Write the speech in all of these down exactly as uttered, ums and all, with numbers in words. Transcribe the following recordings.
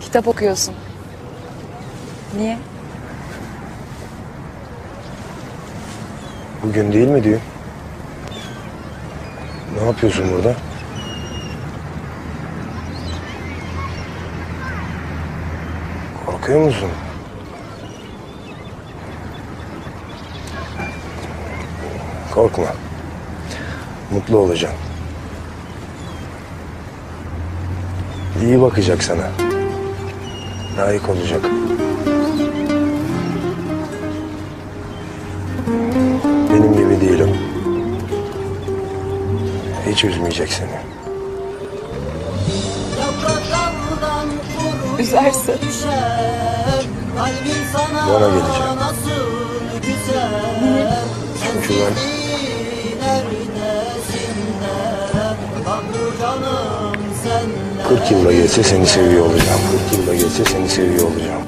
kitap okuyorsun. Niye? Bugün değil mi düğün? Ne yapıyorsun burada? Korkuyor musun? Korkma. Mutlu olacaksın. İyi bakacak sana. Layık olacak. Benim gibi değil o. Hiç üzmeyecek seni. Üzersin. Bana geleceğim. Niye? Çünkü ben... kırk yılda geçse seni seviyor olacağım. kırk yılda geçse seni seviyor olacağım.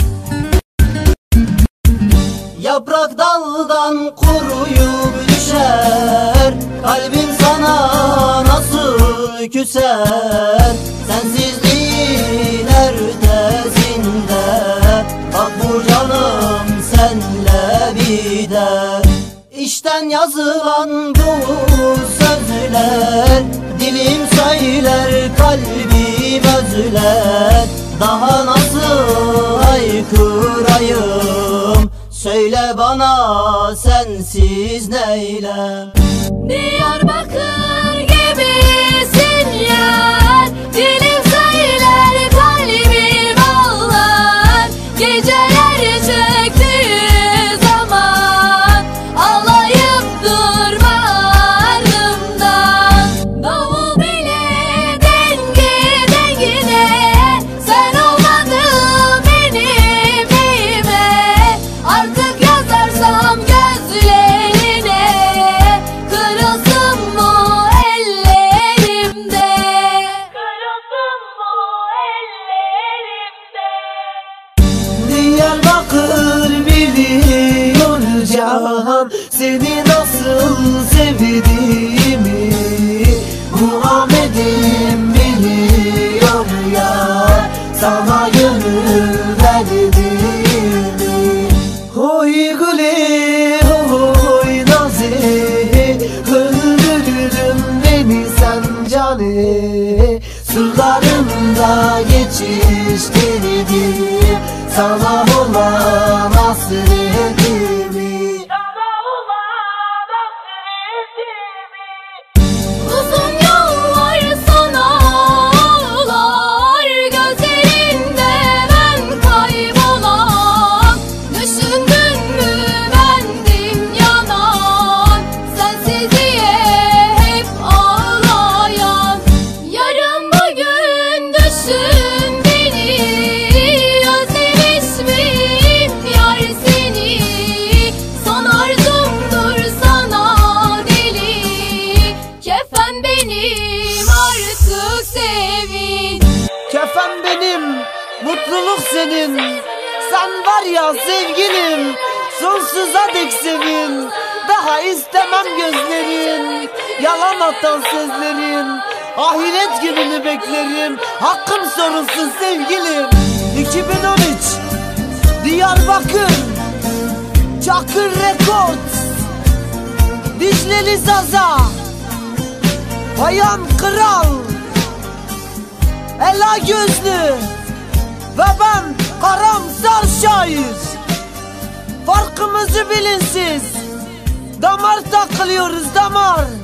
Yaprak daldan kuruyup düşer, kalbim sana nasıl küser? Sensizliğin ertesinde, bak bu canım senle biter. İşten yazılan bu sözler, dilim söyler, kalbim özler. Daha nasıl haykırayım, söyle bana sensiz neylem? Diyarbakır gibisin yar, dilim söyler, kalbim ağlar. Geceler çöktüğü zaman ağlayıp durma ardımdan. Davul bile dengi dengine, sen olmadın benim neyime. Artık yazarsam gözlerine, kırılsın mu ellerimde, kırılsın mu ellerimde. Diyarbakır biliyor cahan, seni nasıl sevdiğimi. Muhammed'im biliyor ya, sana gönül verdiğimi. Hoy gülü, hoy nazi, öldürürüm beni sen canı. Sırlarımda geçiştirdim sana olan hasretimi. Uzun yollar sana ağlar, gözlerinde ben kaybolan. Düşündün mü bendim yanan, sensizliğe hep ağlayan. Yarın bugün düşün beni, özlemiş miyim yar seni? Son arzumdur sana deli, kefen benim artık sevin. Kefen benim, mutluluk senin. Sen var ya sevgilim, sonsuza dek sevin. Daha istemem gözlerin, yalan atan sözlerin. Ahiret gününü beklerim, hakkım sorulsun sevgilim. iki bin on üç Diyarbakır Çakır Records, Dicleli Zaza, Bayan Kral, Ela Gözlü ve ben Karamsar Şair. Farkımızı bilin siz, damar takılıyoruz damar.